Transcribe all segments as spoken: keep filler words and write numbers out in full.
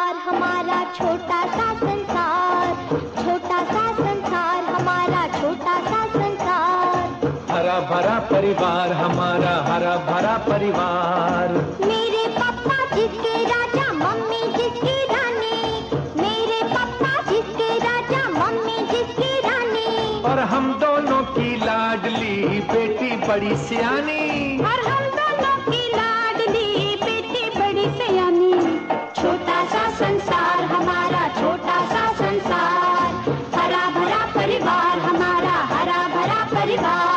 परिवार हमारा छोटा सा संसार, छोटा सा संसार हमारा छोटा सा संसार। हरा भरा परिवार हमारा हरा भरा परिवार। मेरे पापा जिसके राजा, मम्मी जिसकी रानी, मेरे पापा जिसके राजा, मम्मी जिसकी रानी। और हम दोनों की लाडली बेटी बड़ी सियानी, और हम दोनों की लाडली बेटी बड़ी सियानी। छोटा सा संसार हमारा छोटा सा संसार, हरा भरा परिवार हमारा हरा भरा परिवार।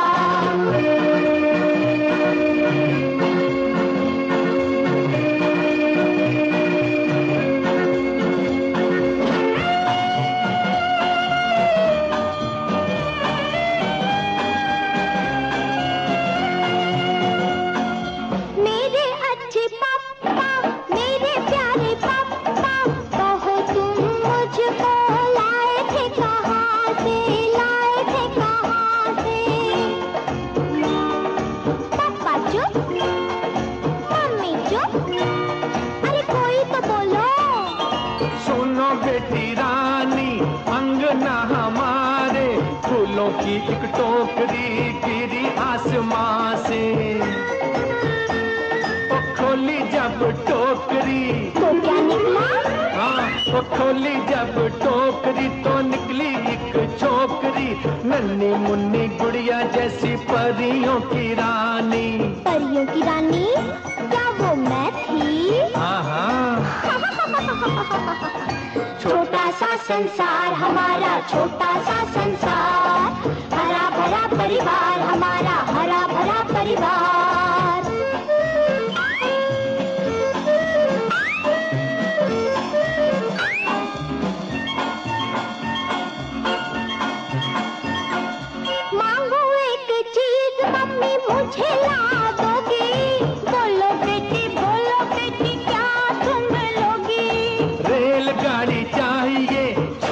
मेरे अच्छे पापा, मेरे प्यारे पापा, कहो तुम मुझको लाए थे कहाँ से, लाए थे कहाँ से। पापा चुप, मम्मी चुप, अरे कोई तो बोलो। सुनो बेटी रानी, अंगना हमारे फूलों की एक टोकरी गिरी आसमां से। ओ खोली जब टोकरी तो क्या निकला? हाँ, ओ खोली जब टोकरी तो निकली एक छोकरी, नन्ही मुन्नी गुड़िया जैसी परियों की रानी। परियों की रानी? क्या वो मैं थी? हाँ हाँ। छोटा सा संसार हमारा छोटा सा संसार, हरा भरा परिवार हमारा हरा भरा परिवार। मांगो एक चीज मम्मी मुझे ला दोगी, बोलो बेटी बोलो बेटी क्या तुम लोगी? रेलगाड़ी चाहिए,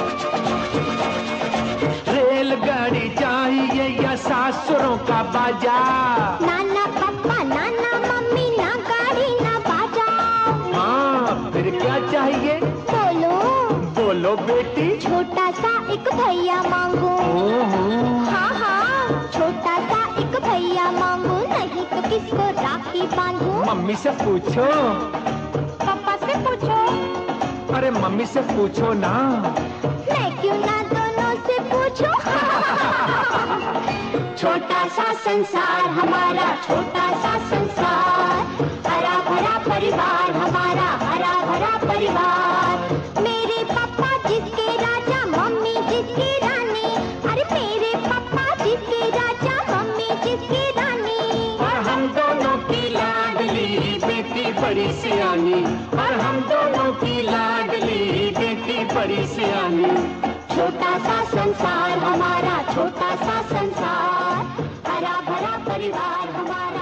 रेलगाड़ी चाहिए या सासुरों का बाजा? नाना पापा नाना मम्मी ना गाड़ी ना बाजा। हाँ, फिर क्या चाहिए? बोलो बोलो बेटी। छोटा सा एक भैया मांगो। हाँ हाँ, छोटा सा एक भैया मांगो, नहीं तो किसको राखी बांधू? मम्मी से पूछो। पापा से पूछो। अरे मम्मी से पूछो ना। मैं क्यों ना दोनों से पूछूं? छोटा सा संसार हमारा छोटा सा संसार, हरा भरा परिवार हमारा हरा भरा परिवार। मेरे पापा जिसके राजा, मम्मी जिसकी रानी, अरे मेरे पापा जिसके राजा, मम्मी जिसकी रानी। और हम दोनों की लाडली बेटी बड़ी सियानी, और हम दोनों की लाडली बेटी बड़ी सियानी। छोटा सा संसार हमारा छोटा सा संसार, हरा भरा परिवार हमारा